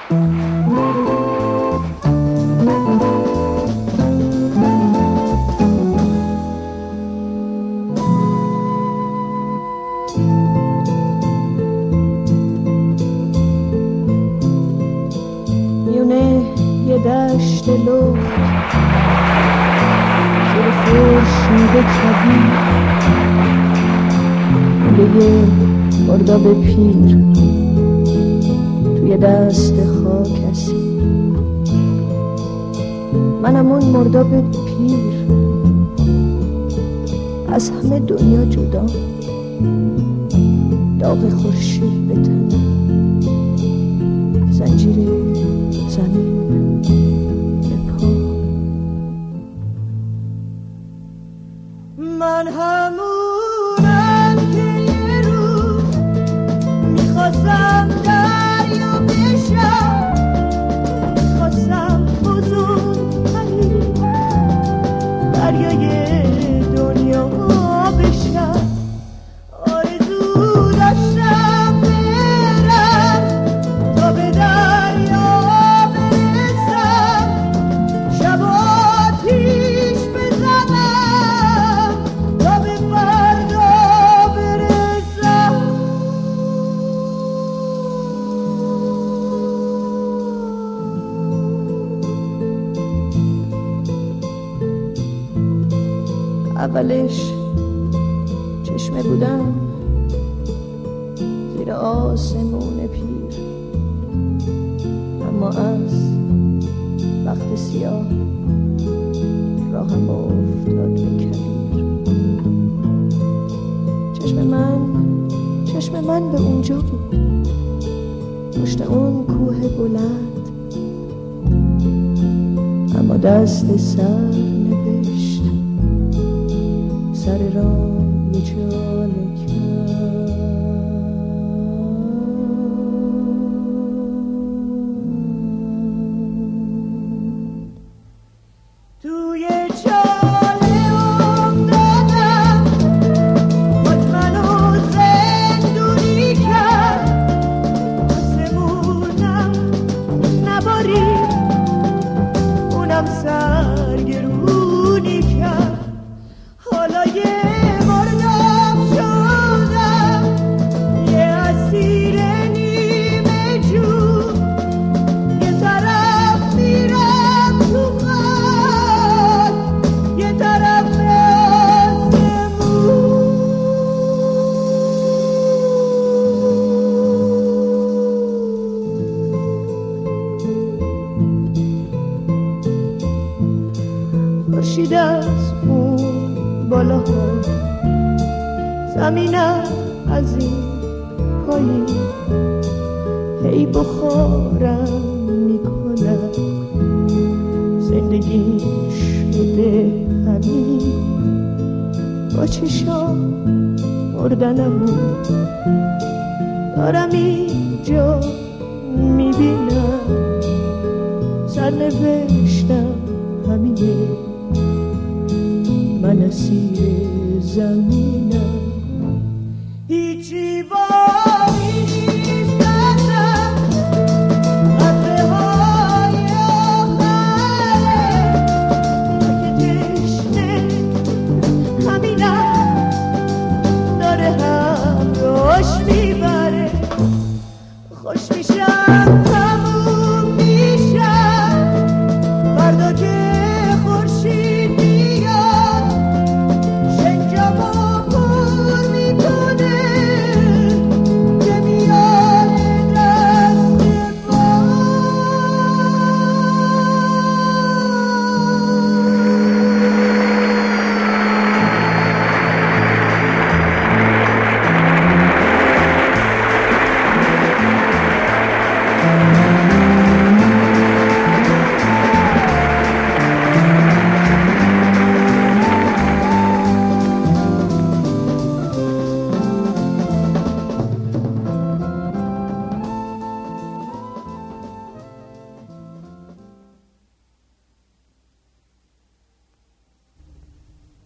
دشت لخت زیر خورشید کبیر لوله مرداب پیر توی دست خاک اسیر منم اون مرداب پیر از همه دنیا جدا داغ خورشید به تنم زنجیر زمین من همونم که یه روز میخواستم دریا بشم میخواستم بزرگترین دریای دنیا بشم آرزو داشتم برم تا به دریا برسم شب آتیش بزنم تا به فردا برسم اولش چشمه بودم زیر آسمون پیر اما از وقت سیاه راهم افتاد به کبیر چشم من به اونجا بود پشت اون کوه بلند اما دست سر نوشت سر راه یه چاله کرد توی چاله افتادم خود منو زندونی کرد آسمونم نبارید اونم سرگرونی کرد حالا یه مردم شدم یه اسیر نیمه جون یه طرف میرم تو خاک یه طرف آسمون خورشید از اون بالاها زمینم از این پایین هی بخارم میکنم زندگی شده همین با چشام مردنمون دارم اینجا میبینم سرنوشتم همینه من اسیر زمینم هیچی با